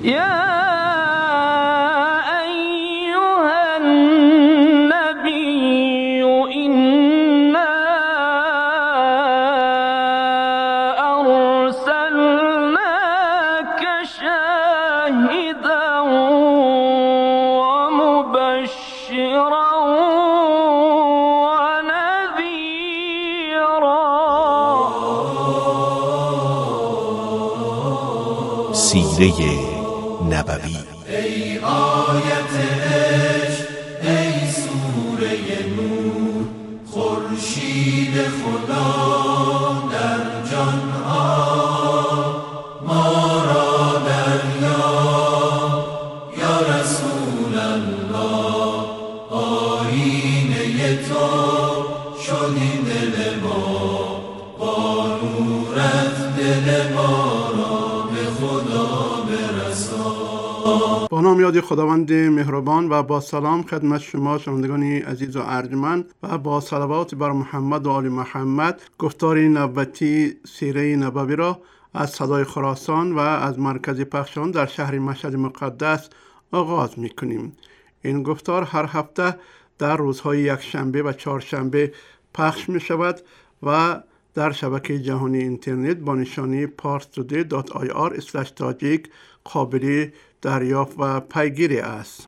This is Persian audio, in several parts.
يا أيها النبي إنا أرسلناك شاهدا ومبشرا ونذيرا. سیره نبوی. ای آیت عشق، ای سوره نور، خورشید خدا در جان ها ما را دریاب. یا رسول الله، آیینه تو شدی دل ما، با نورت دل ما را به خدا برسان. با نام یاد خداوند مهربان و با سلام خدمت شما شنوندگان عزیز و ارجمند و با صلوات بر محمد و آل محمد گفتار نبوتی سیره نبوی را از صدای خراسان و از مرکز پخش آن در شهر مشهد مقدس آغاز می کنیم. این گفتار هر هفته در روزهای یکشنبه و چهارشنبه پخش می شود و در شبکه جهانی اینترنت با نشانی parstoday.ir/tajik قابل دریافت و پیگیری است.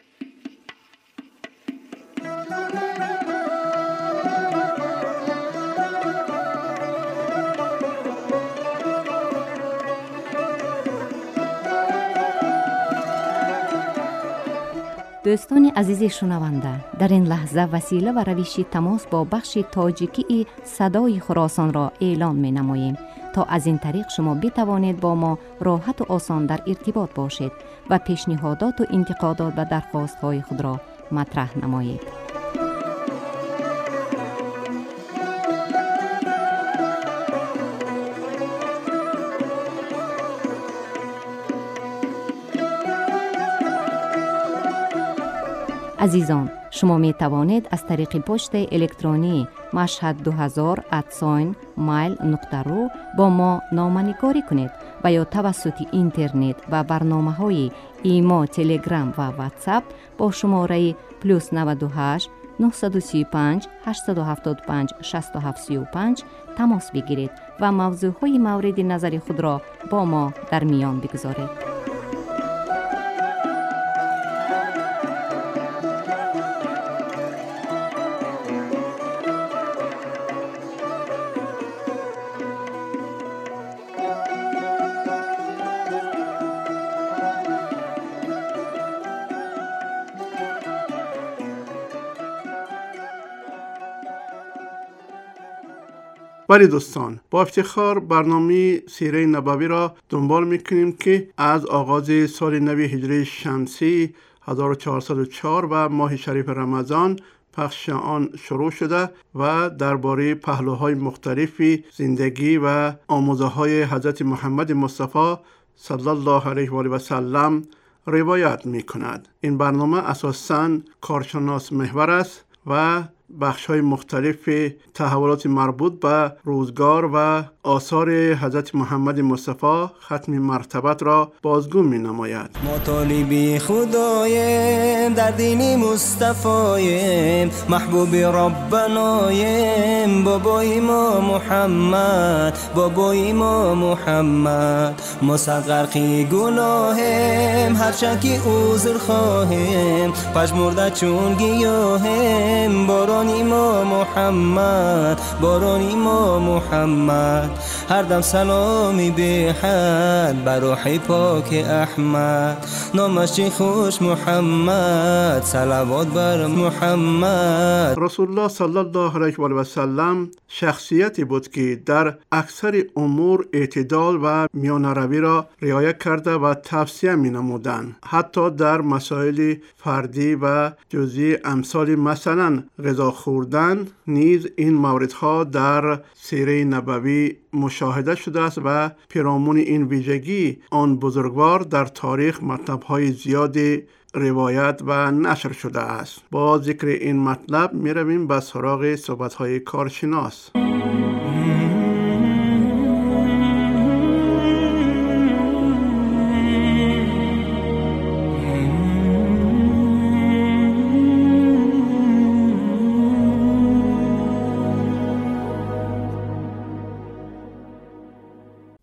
دوستان عزیز شنونده، در این لحظه وسیله و روش تماس با بخش تاجیکی صدای خراسان را اعلان می نماییم تا از این طریق شما بتوانید با ما راحت و آسان در ارتباط باشید و پیشنهادات و انتقادات و درخواست های خود را مطرح نمایید. عزیزان، شما می توانید از طریق پست الکترونی mashhad2000@mail.ru با ما نامه‌نگاری کنید و یا توسط اینترنت و برنامه‌های ایما، تلگرام و واتساپ با شماره +98 935 875 6735 تماس بگیرید و موضوعهای مورد نظر خود را با ما در میان بگذارید. ولی دوستان، با افتخار برنامه سیره نبوی را دنبال میکنیم که از آغاز سال نوی هجری شمسی 1404 و ماه شریف رمضان پخش آن شروع شده و درباره پهلوهای مختلفی زندگی و آموزه‌های حضرت محمد مصطفی صلی الله علیه و آله و سلم روایت میکند. این برنامه اساساً کارشناس محور است و بخش‌های مختلف تحولات مربوط به روزگار و آثار حضرت محمد مصطفی ختم مرتبت را بازگو می‌نماید. ما طالبی خدایم، در دین مصطفایم، محبوب ربنایم، بابای ما محمد، بابای ما محمد. ما صد غرقی گناهم، هر شکی عذر خواهیم، پژمرده چون گیاهم، بارانی ما محمد، بارانی ما محمد. هر دم سلامی به حد بر روح پاک احمد، نامش چه خوش محمد، صلوات بر محمد. رسول الله صلی الله علیه و آله و سلم شخصیتی بود که در اکثر امور اعتدال و میانه‌روی را رعایت کرده و توصیه می‌نمودند. حتی در مسائل فردی و جزئی امثال مثلا غذا خوردن نیز این موردها در سیره نبوی مشاهده شده است و پیرامون این ویژگی آن بزرگوار در تاریخ مطلب‌های زیادی روایت و نشر شده است. با ذکر این مطلب می رویم به سراغ صحبت‌های کارشناس.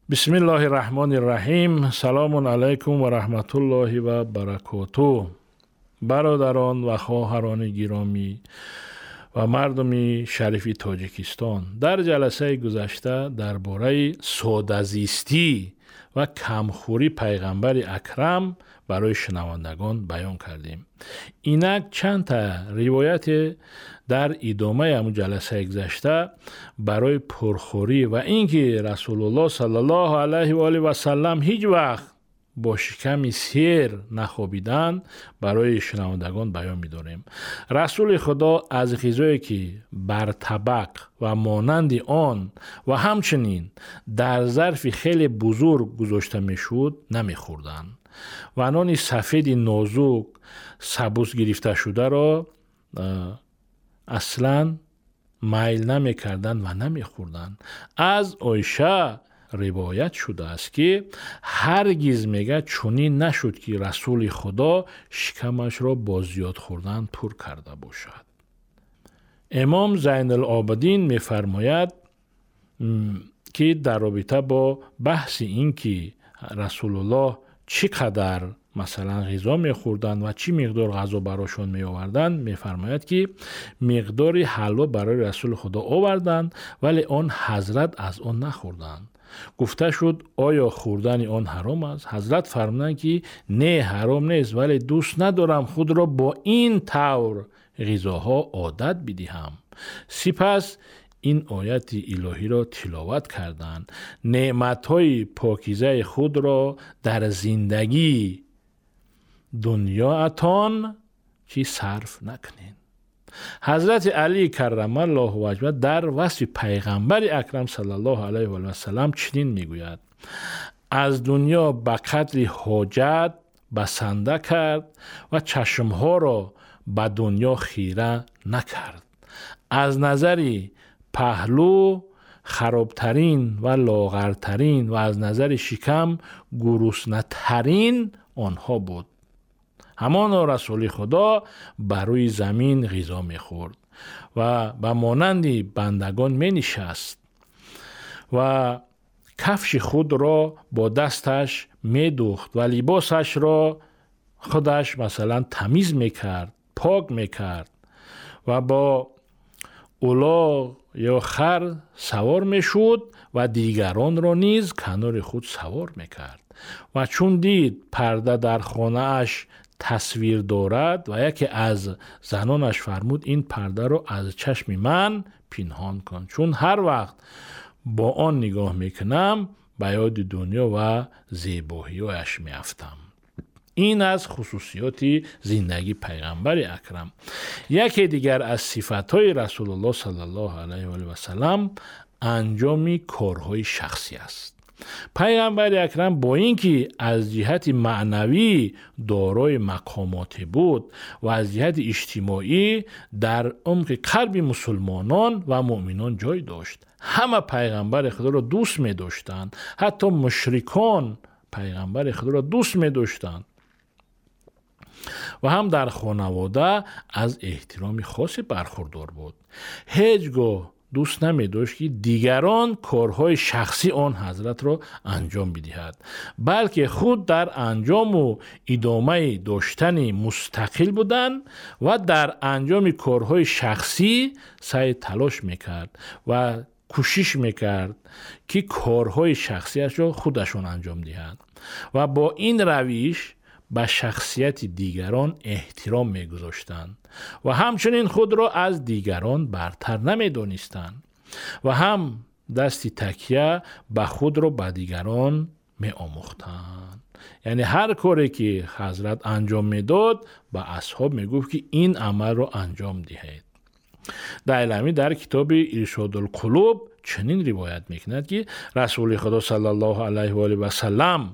بسم الله الرحمن الرحیم. سلام علیکم و رحمت الله و برکاته. برادران و خواهران گرامی و مردم شریف تاجیکستان، در جلسه گذشته درباره ساده‌زیستی و کمخوری پیغمبر اکرم برای شنوندگان بیان کردیم. اینک چند تا روایت در ادامه همون جلسه گذشته برای پرخوری و اینکه رسول الله صلی الله علیه و آله و سلم هیچ وقت با شکم سیر نخوابیدن برای شنوندگان بیان می‌داریم. رسول خدا از غذایی که بر طبق و مانند آن و همچنین در ظرف خیلی بزرگ گذاشته میشد نمی‌خوردند و نان سفید نازک سبوس گرفته شده را اصلاً میل نمی‌کردند و نمی‌خوردند. از عایشه روایت شده است که هرگز میگه چنین نشد که رسول خدا شکمش را با زیاد خوردن پر کرده باشد. امام زین العابدین میفرماید که در رابطه با بحث این که رسول الله چقدر مثلا غذا میخوردن و چی مقدار غذا براشون میآوردن، میفرماید که مقدار حلوا برای رسول خدا آوردند ولی آن حضرت از آن نخوردند. گفته شد آیا خوردن آن حرام است؟ حضرت فرمودند که نه حرام نیست، ولی دوست ندارم خود را با این طور غذاها عادت بدهم. سپس این آیت الهی را تلاوت کردند: نعمت‌های پاکیزه خود را در زندگی دنیاتان چی صرف نکنین. حضرت علی کرم الله وجهه در وصف پیغمبر اکرم صلی الله علیه و سلم چنین میگوید: از دنیا به قدر حاجت بسنده کرد و چشمها را به دنیا خیره نکرد. از نظر پهلو خرابترین و لاغرترین و از نظر شکم گرسنه ترین آنها بود. همان رسول خدا بر روی زمین غذا می‌خورد و به مانند بندگان می‌نشست و کفش خود را با دستش می‌دوخت و لباسش را خودش مثلا تمیز می‌کرد، پاک می‌کرد و با الاغ یا خر سوار می‌شد و دیگران را نیز کنار خود سوار می‌کرد. و چون دید پرده در خانه اش تصویر دارد و یکی از زنانش فرمود این پرده رو از چشم من پنهان کن، چون هر وقت با آن نگاه میکنم به یاد دنیا و زیبایی‌اش میافتم. این از خصوصیات زندگی پیغمبر اکرم. یکی دیگر از صفات‌های رسول الله صلی الله علیه و آله و سلم انجام کارهای شخصی است. پیغمبر اکرم با اینکه از جهت معنوی دارای مقاماتی بود و از جهت اجتماعی در عمق قلب مسلمانان و مؤمنان جای داشت. همه پیغمبر خدا را دوست می داشتند، حتی مشرکان پیغمبر خدا را دوست می داشتند و هم در خانواده از احترام خاصی برخوردار بود. هیچگاه دوست نمی داشت که دیگران کارهای شخصی آن حضرت را انجام بدهد، بلکه خود در انجام و ادامه داشتن مستقل بودند و در انجام کارهای شخصی سعی تلاش میکرد و کوشش میکرد که کارهای شخصیش را خودشون انجام دهند و با این روش به شخصیت دیگران احترام می‌گذاشتند و همچنین خود را از دیگران برتر نمی‌دانستند و هم دستی تکیه به خود را به دیگران می‌آموختند. یعنی هر کاری که حضرت انجام میداد به اصحاب میگفت که این عمل را انجام دهید. دایلمی در کتاب ارشاد القلوب چنین روایت می‌کند که رسول خدا صلی الله علیه و آله و سلم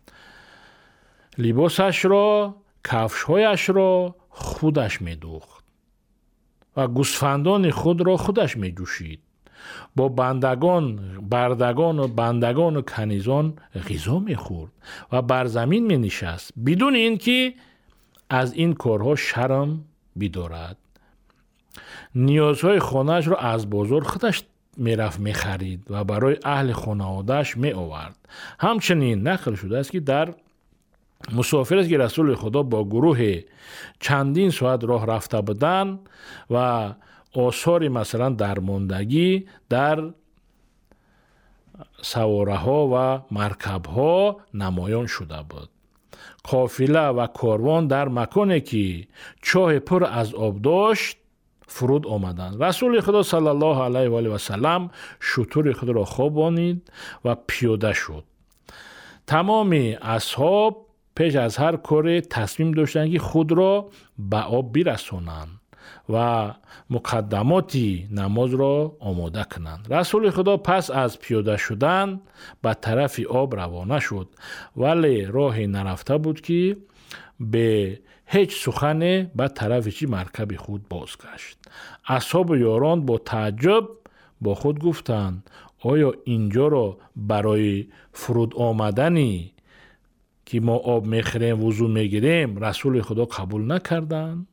لباسش را، کفش‌هایش را خودش می‌دوخت و گوسفندان خود را خودش می‌جوشید. با بردگان و بندگان و کنیزان غذا می‌خورد و بر زمین می‌نشست بدون اینکه از این کارها شرم بدارد. نیازهای خانه‌اش را از بازار خودش میرفت میخرید و برای اهل خانوادهش می آورد. همچنین نقل شده است که در مسافر است که رسول خدا با گروه چندین ساعت راه رفته بودند و آثار مثلا درماندگی در سواره ها و مرکب ها نمایان شده بود. قافله و کاروان در مکانی که چاه پر از آب داشت فرود آمدند. رسول خدا صلی الله علیه و آله و سلم شتر خود را خوابانید و پیاده شد. تمام اصحاب پیش از هر کار تصمیم داشتند که خود را به آب برسانند و مقدماتی نماز را آماده کنند. رسول خدا پس از پیاده شدن به طرف آب روانه شد، ولی راهی نرفته بود که به هیچ سخن به طرف چی مرکب خود بازگشت. اصحاب و یاران با تعجب با خود گفتند آیا اینجا را برای فرود آمدنی که ما آب میخوریم وضو میگیریم رسول خدا قبول نکردند؟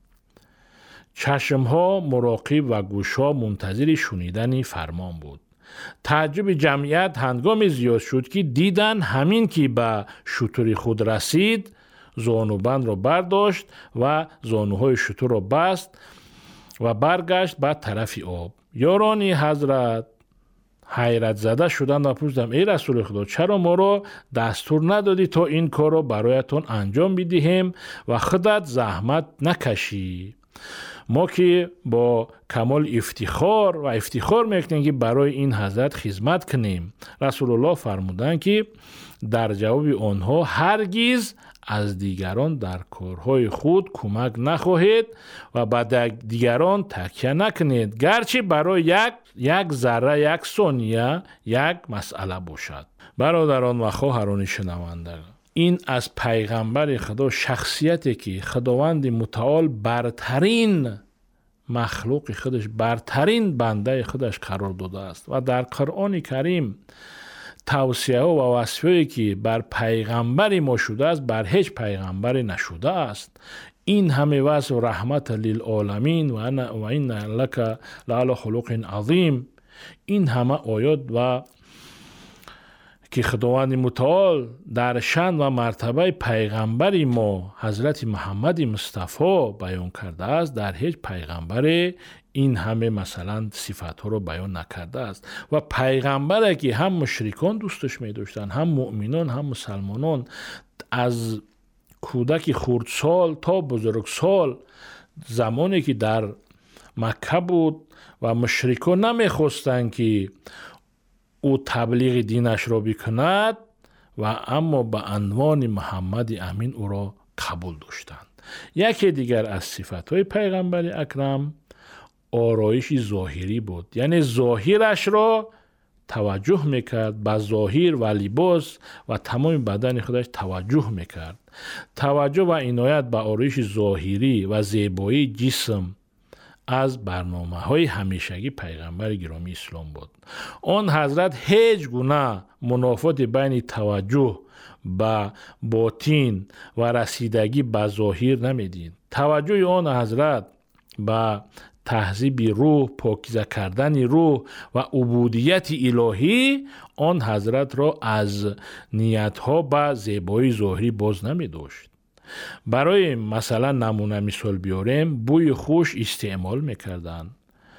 چشمها مراقب و گوشها منتظر شنیدن فرمان بود. تعجب جمعیت هنگامی زیاد شد که دیدن همین که به شتر خود رسید زانوبند را برداشت و زانوهای شتر را بست و برگشت به طرف آب. یارانی حضرت حیرت زده شدند و پرسیدند ای رسول خدا چرا ما را دستور ندادی تا این کار را برایتان انجام بدهیم و خودت زحمت نکشی؟ ما که با کمال افتخار میکنیم که برای این حضرت خدمت کنیم. رسول الله فرمودند که در جواب آنها هرگز از دیگران در کارهای خود کمک نخواهید و به دیگران تکیه نکنید، گرچه برای یک ذره یک ثانیه یک مسئله باشد. برادران و خواهران شنوندگان، این از پیغمبر خدا شخصیتی که خداوند متعال برترین مخلوق خودش، برترین بنده خودش قرار داده است و در قرآن کریم توصیه و وصفی که بر پیغمبری ما شده است بر هیچ پیغمبری نشده است. این همه وصف رحمت للعالمین و این لک لعلی خلق عظیم، این همه آیات و که خداوند متعال در شأن و مرتبه پیغمبری ما حضرت محمد مصطفی بیان کرده است در هیچ پیغمبر این همه مثلا صفات ها رو بیان نکرده است. و پیغمبری که هم مشرکان دوستش می داشتن، هم مؤمنان هم مسلمانان، از کودک خردسال تا بزرگسال، زمانی که در مکه بود و مشرکان نمیخواستند که او تبلیغ دینش را بکند و اما به عنوان محمد امین او را قبول داشتند. یکی دیگر از صفاتهای پیغمبر اکرم آرایش ظاهری بود، یعنی ظاهرش را توجه میکرد، به ظاهر و لباس و تمام بدن خودش توجه میکرد. توجه و عنایت به آرایش ظاهری و زیبایی جسم از برنامه‌های همیشگی پیغمبر گرامی اسلام بود. آن حضرت هیچ گونه منافات بین توجه به باطن و رسیدگی به ظاهر نمیدید. توجه آن حضرت به تهذیب روح، پاکیزه کردن روح و عبودیت الهی آن حضرت را از نیت‌ها به زیبایی ظاهری باز نمی داشت. برای مثلا نمونه مثال بیاریم، بوی خوش استعمال میکردند،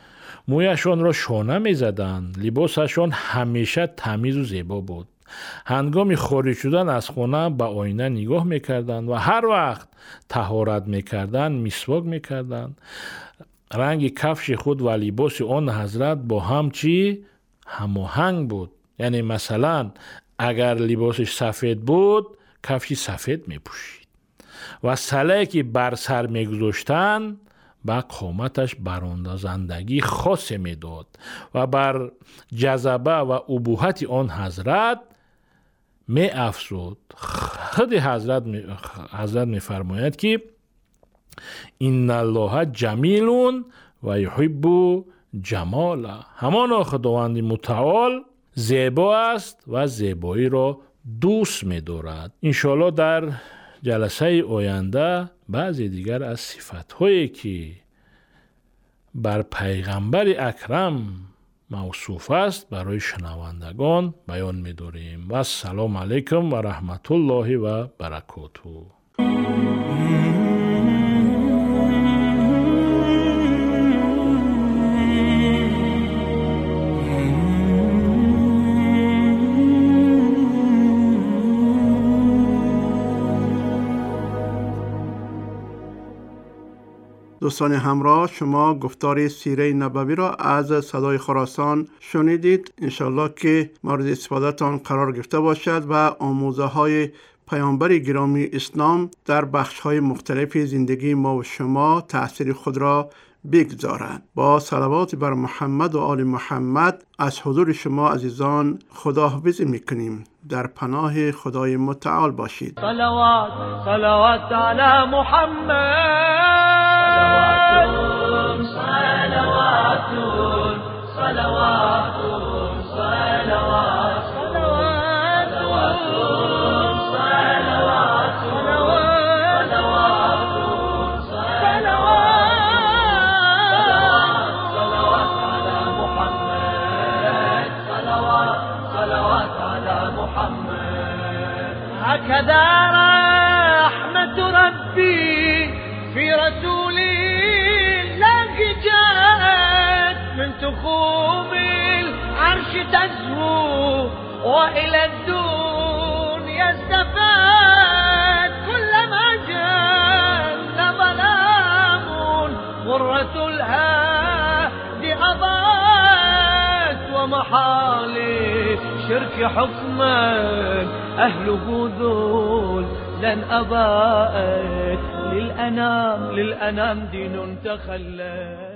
مویشان را شانه میزدند، لباسشان همیشه تمیز و زیبا بود. هنگام خارج شدن از خانه به آینه نگاه میکردند و هر وقت طهارت میکردند مسواک میکردند. رنگ کفش خود و لباس آن حضرت با هم چی هماهنگ بود، یعنی مثلا اگر لباسش سفید بود کفش سفید میپوشید و سلحی که بر سر میگذاشتن با قامتش براندازندگی خاص میداد و بر جذبه و ابهت آن حضرت می افزود. خود حضرت میفرماید که ان الله جمیل و یحب جمال، همان خداوند متعال زیبا است و زیبایی را دوست می‌دارد. انشاءالله در جلسه آینده بعضی دیگر از صفت‌هایی که بر پیغمبر اکرم موصوف است برای شنوندگان بیان می‌داریم. و السلام علیکم و رحمت الله و برکاته. دوستان همراه، شما گفتار سیره نبوی را از صدای خراسان شنیدید. انشالله که مورد استفادهتان قرار گرفته باشد و آموزه های پیامبر گرامی اسلام در بخش های مختلف زندگی ما و شما تأثیر خود را بگذارند. با صلوات بر محمد و آل محمد از حضور شما عزیزان خداحافظی میکنیم. در پناه خدای متعال باشید. صلوات صلوات علی محمد، صلوات صلوات صلوات هكذا رحمة ربي في رسولي الله جاءت من تخوم العرش تزهو وإلى الدنيا استفاد كلما جل ظلام غرة الهادي أضاءت ومحالي شرك حكما أهله ذول لن أضاءت للأنام دين تخلى.